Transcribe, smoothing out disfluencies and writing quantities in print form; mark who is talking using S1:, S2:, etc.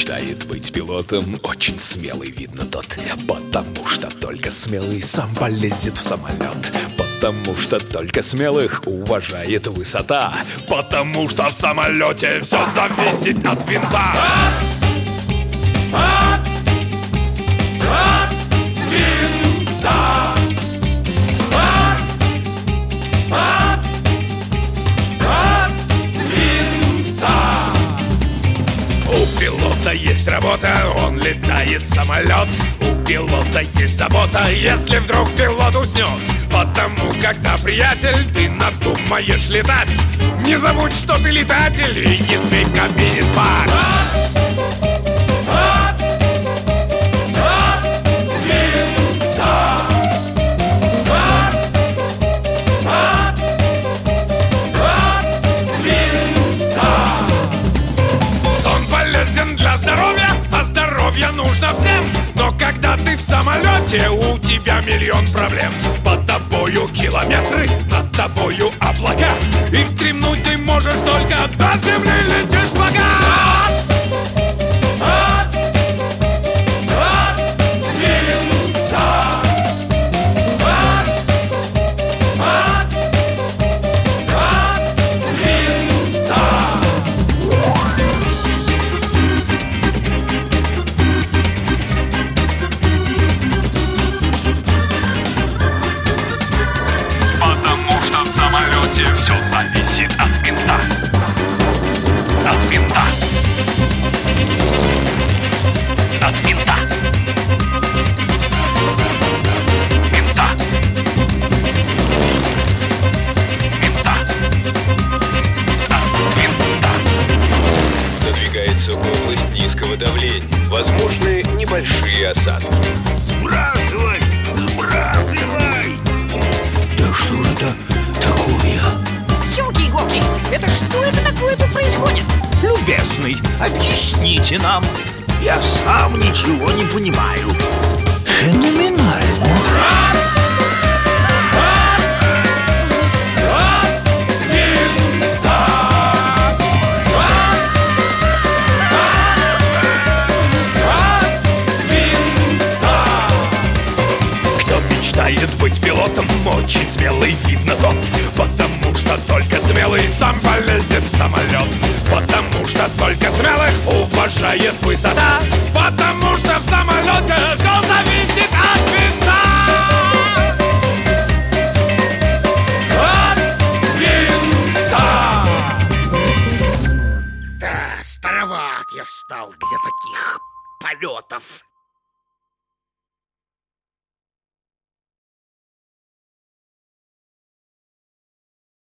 S1: мечтает быть пилотом, очень смелый, видно тот. Потому что только смелый сам полезет в самолет. Потому что только смелых уважает высота. Потому что в самолете все зависит от винта. От винта. У пилота есть работа, он летает самолет. У пилота есть забота, если вдруг пилот уснет. Потому, когда, приятель, ты надумаешь летать, не забудь, что ты летатель, и не смей в кабине спать. Для здоровья, а здоровье нужно всем. Но когда ты в самолете, у тебя миллион проблем. Под тобою километры, над тобою облака. Их стремнуть ты можешь только до земли летишь пока. Все зависит от винта. От винта. От винта. Винта. Винта. От винта.
S2: Надвигается область низкого давления. Возможны небольшие осадки.
S3: Сбрасывай! Сбрасывай! Да что же это такое?
S4: Ёлки-иголки, это что это такое тут происходит?
S3: Любезный, объясните нам. Я сам ничего не понимаю. Феноменально.
S1: Мечтает быть пилотом, очень смелый, видно тот. Потому что только смелый сам полезет в самолет. Потому что только смелых уважает высота. Потому что в самолете все зависит от винта. От винта.
S5: Да, староват я стал для таких полетов.